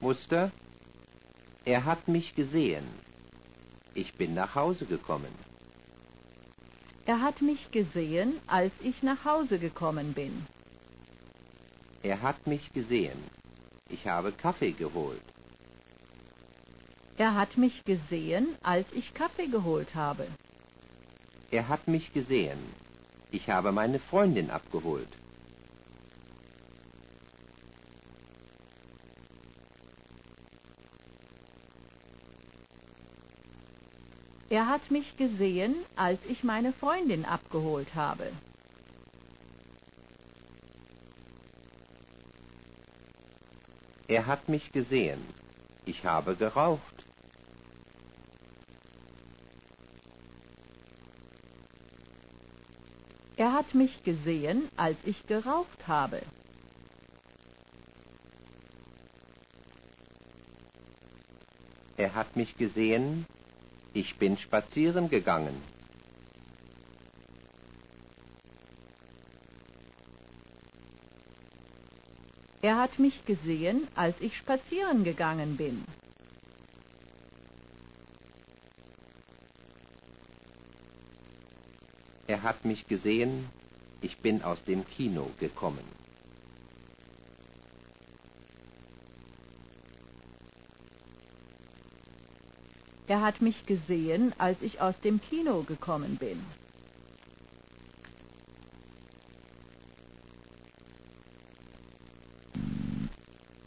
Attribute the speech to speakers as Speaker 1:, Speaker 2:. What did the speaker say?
Speaker 1: Muster: Er hat mich gesehen. Ich bin nach Hause gekommen.
Speaker 2: Er hat mich gesehen, als ich nach Hause gekommen bin.
Speaker 1: Er hat mich gesehen. Ich habe Kaffee geholt.
Speaker 2: Er hat mich gesehen, als ich Kaffee geholt habe.
Speaker 1: Er hat mich gesehen. Ich habe meine Freundin abgeholt.
Speaker 2: Er hat mich gesehen, als ich meine Freundin abgeholt habe.
Speaker 1: Er hat mich gesehen. Ich habe geraucht.
Speaker 2: Er hat mich gesehen, als ich geraucht habe.
Speaker 1: Er hat mich gesehen. Ich bin spazieren gegangen.
Speaker 2: Er hat mich gesehen, als ich spazieren gegangen bin.
Speaker 1: Er hat mich gesehen. Ich bin aus dem Kino gekommen.
Speaker 2: Er hat mich gesehen, als ich aus dem Kino gekommen bin.